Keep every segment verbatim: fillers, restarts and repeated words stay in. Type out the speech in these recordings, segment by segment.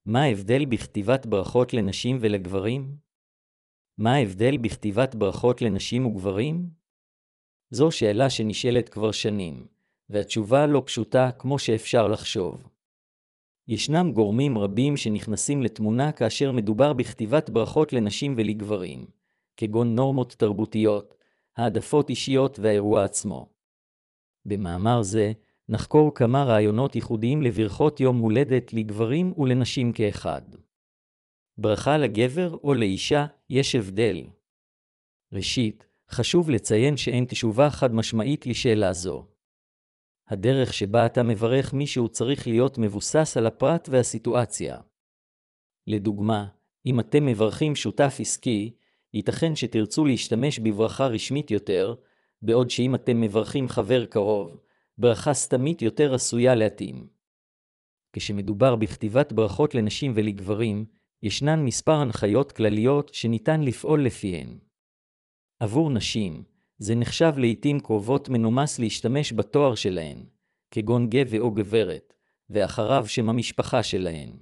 מה ההבדל בכתיבת ברכות לנשים ולגברים? מה ההבדל בכתיבת ברכות לנשים וגברים? זו שאלה שנשאלת כבר שנים, והתשובה לא פשוטה כמו שאפשר לחשוב. ישנם גורמים רבים שנכנסים לתמונה כאשר מדובר בכתיבת ברכות לנשים ולגברים, כגון נורמות תרבותיות, העדפות אישיות והאירוע עצמו. במאמר זה נחקור כמה רעיונות ייחודיים לברכות יום הולדת לגברים ולנשים כאחד. ברכה לגבר או לאישה יש הבדל. ראשית, חשוב לציין שאין תשובה חד משמעית לשאלה זו. הדרך שבה אתה מברך מישהו צריך להיות מבוסס על הפרט והסיטואציה. לדוגמה, אם אתם מברכים שותף עסקי, ייתכן שתרצו להשתמש בברכה רשמית יותר, בעוד שאם אתם מברכים חבר קרוב, ברכה סתמית יותר עשויה להתאים. כשמדובר בכתיבת ברכות לנשים ולגברים, ישנן מספר הנחיות כלליות שניתן לפעול לפיהן. עבור נשים, זה נחשב לעתים קרובות מנומס להשתמש בתואר שלהן, כגון גבר או גברת, ואחריו שם המשפחה שלהן.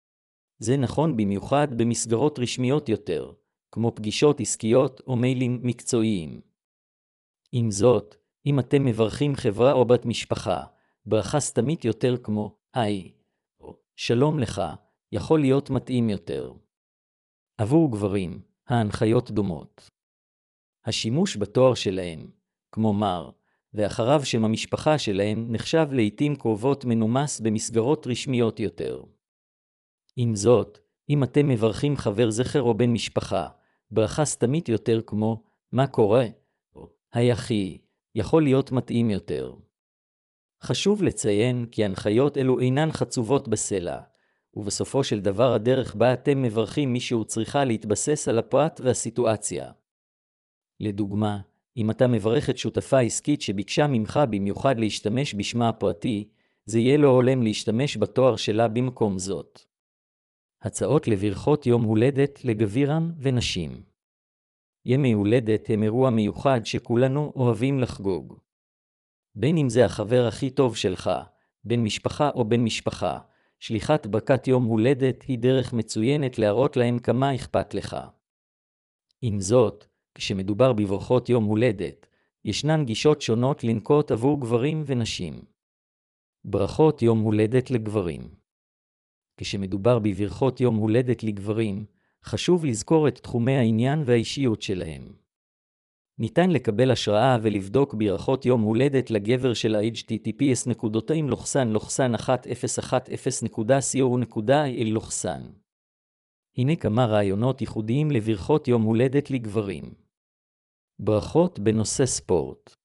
זה נכון במיוחד במסגרות רשמיות יותר, כמו פגישות עסקיות או מיילים מקצועיים. עם זאת, אם אתם מברכים חברה או בת משפחה, ברכה סתמית יותר כמו היי או שלום לך, יכול להיות מתאים יותר. עבור גברים, ההנחיות דומות. השימוש בתואר שלהם, כמו מר, ואחריו שם המשפחה שלהם נחשב לעתים קרובות מנומס במסגרות רשמיות יותר. עם זאת, אם אתם מברכים חבר זכר או בן משפחה, ברכה סתמית יותר כמו מה קורה, או היי אחי, יכול להיות מתאים יותר. חשוב לציין כי הנחיות אלו אינן חצובות בסלע, ובסופו של דבר הדרך בה אתם מברכים מישהו צריכה להתבסס על הפרט והסיטואציה. לדוגמה, אם אתה מברך את שותפה עסקית שביקשה ממך במיוחד להשתמש בשמה הפרטי, זה יהיה לא הולם להשתמש בתואר שלה במקום זאת. הצעות לברכות יום הולדת לגבירן ונשים. ימי הולדת הם אירוע מיוחד שכולנו אוהבים לחגוג. בין אם זה החבר הכי טוב שלך, בן משפחה או בן משפחה, שליחת ברכת יום הולדת היא דרך מצוינת להראות להם כמה אכפת לך. עם זאת, כשמדובר בברכות יום הולדת, ישנן גישות שונות לנקוט עבור גברים ונשים. ברכות יום הולדת לגברים. כשמדובר בברכות יום הולדת לגברים, חשוב לזכור את תחומי העניין והאישיות שלהם. ניתן לקבל השראה ולבדוק ברכות יום הולדת לגבר של ה-אייץ' טי טי פי אס נקודתיים לוחסן לוחסן אחת אפס אחת אפס נקודה סי או נקודה איי אל לוחסן. הנה כמה רעיונות ייחודיים לברכות יום הולדת לגברים. ברכות בנושא ספורט.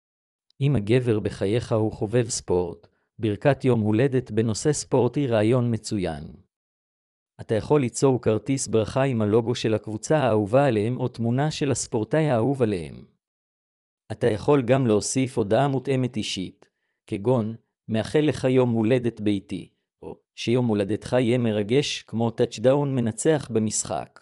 אם הגבר בחייך הוא חובב ספורט, ברכת יום הולדת בנושא ספורט היא רעיון מצוין. אתה יכול ליצור כרטיס ברכה עם הלוגו של הקבוצה האהובה עליהם או תמונה של הספורטאי האהוב עליהם. אתה יכול גם להוסיף הודעה מותאמת אישית, כגון, מאחל לך יום הולדת ביתי, או שיום הולדתך יהיה מרגש כמו טאצ'דאון מנצח במשחק.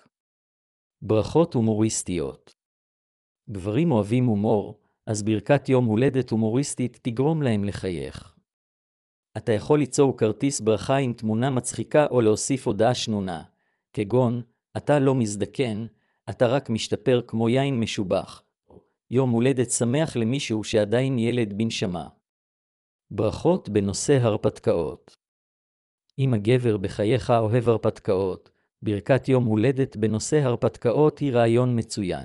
ברכות הומוריסטיות. גברים אוהבים הומור, אז ברכת יום הולדת הומוריסטית תגרום להם לחייך. אתה יכול ליצור כרטיס ברכה עם תמונה מצחיקה או להוסיף הודעה שנונה, כגון, אתה לא מזדקן, אתה רק משתפר כמו יין משובח. יום הולדת שמח למישהו שעדיין ילד בנשמה. ברכות בנושא הרפתקאות. אם הגבר בחייך אוהב הרפתקאות, ברכת יום הולדת בנושא הרפתקאות היא רעיון מצוין.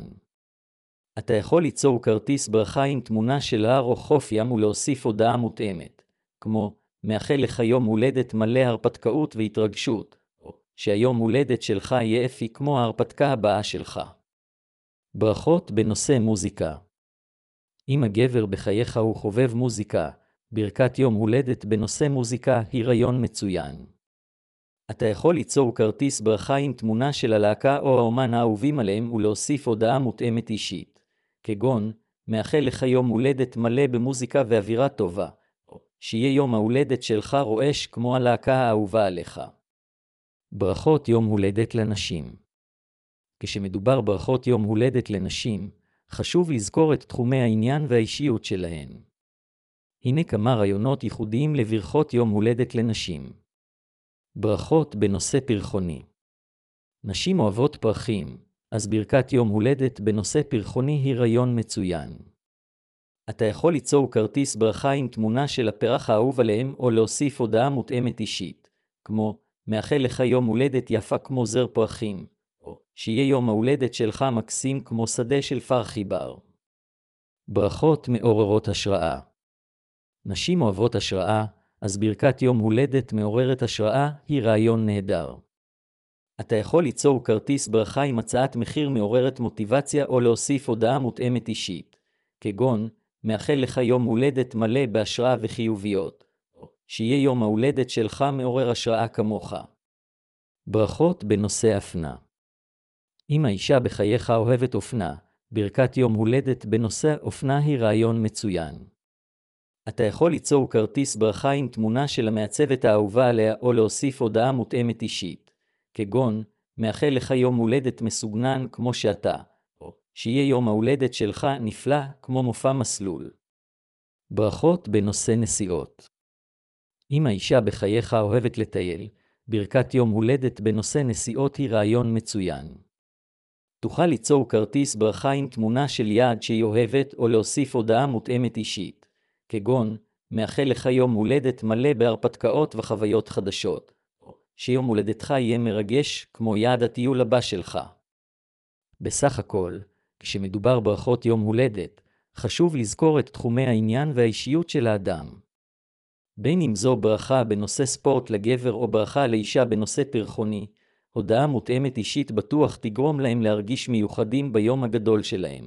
אתה יכול ליצור כרטיס ברכה עם תמונה של הר או חוף ים ולהוסיף הודעה מותאמת, כמו מאחל לך יום הולדת מלא הרפתקאות והתרגשות, או שהיום הולדת שלך יהיה אפי כמו ההרפתקה הבאה שלך. ברכות בנושא מוזיקה. אם הגבר בחייך הוא חובב מוזיקה, ברכת יום הולדת בנושא מוזיקה היא רעיון מצוין. אתה יכול ליצור כרטיס ברכה עם תמונה של הלהקה או האומן האהובים עליהם ולהוסיף הודעה מותאמת אישית, כגון, מאחל לך יום הולדת מלא במוזיקה ואווירה טובה, או שיהיה יום ההולדת שלך רועש כמו הלהקה האהובה עליך. ברכות יום הולדת לנשים. כשמדובר ברכות יום הולדת לנשים, חשוב לזכור את תחומי העניין והאישיות שלהן. הנה כמה רעיונות ייחודיים לברכות יום הולדת לנשים. ברכות בנושא פרחוני. נשים אוהבות פרחים, אז ברכת יום הולדת בנושא פרחוני היא רעיון מצוין. אתה יכול ליצור כרטיס ברכה עם תמונה של הפרח האהוב עליהם או להוסיף הודעה מותאמת אישית, כמו מאחל לך יום הולדת יפה כמו זר פרחים, או שיהיה יום ההולדת שלך מקסים כמו שדה של פרחי בר. ברכות מעוררות השראה. נשים אוהבות השראה, אז ברכת יום הולדת מעוררת השראה היא רעיון נהדר. אתה יכול ליצור כרטיס ברכה עם הצעת מחיר מעוררת מוטיבציה או להוסיף הודעה מותאמת אישית, כגון מאחל לך יום הולדת מלא בהשראה וחיוביות, או שיהיה יום ההולדת שלך מעורר השראה כמוך. ברכות בנושא אופנה. אם האישה בחייך אוהבת אופנה, ברכת יום הולדת בנושא אופנה היא רעיון מצוין. אתה יכול ליצור כרטיס ברכה עם תמונה של המעצבת האהובה עליה או להוסיף הודעה מותאמת אישית, כגון מאחל לך יום הולדת מסוגנן כמו שאתה, או שיהיה יום ההולדת שלך נפלא כמו מופע מסלול. ברכות בנושא נסיעות. אם האישה בחייך אוהבת לטייל, ברכת יום הולדת בנושא נסיעות היא רעיון מצוין. תוכל ליצור כרטיס ברכה עם תמונה של יעד שהיא אוהבת או להוסיף הודעה מותאמת אישית, כגון מאחל לך יום הולדת מלא בהרפתקאות וחוויות חדשות, או שיום הולדתך יהיה מרגש כמו יעד הטיול הבא שלך. בסך הכל, כשמדובר ברכות יום הולדת, חשוב לזכור את תחומי העניין והאישיות של האדם. בין אם זו ברכה בנושא ספורט לגבר או ברכה לאישה בנושא פרחוני, הודעה מותאמת אישית בטוח תגרום להם להרגיש מיוחדים ביום הגדול שלהם.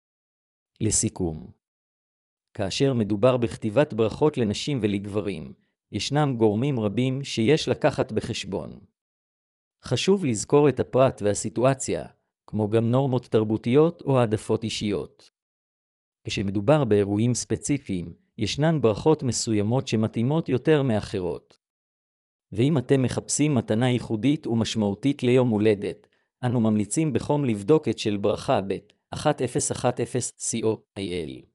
לסיכום, כאשר מדובר בכתיבת ברכות לנשים ולגברים, ישנם גורמים רבים שיש לקחת בחשבון. חשוב לזכור את הפרט והסיטואציה, כמו גם נורמות תרבותיות או העדפות אישיות. כשמדובר באירועים ספציפיים, ישנן ברכות מסוימות שמתאימות יותר מאחרות. ואם אתם מחפשים מתנה ייחודית ומשמעותית ליום הולדת, אנו ממליצים בחום לבדוק את של ברכה ב-אחת אפס אחת אפס סי או איי אל.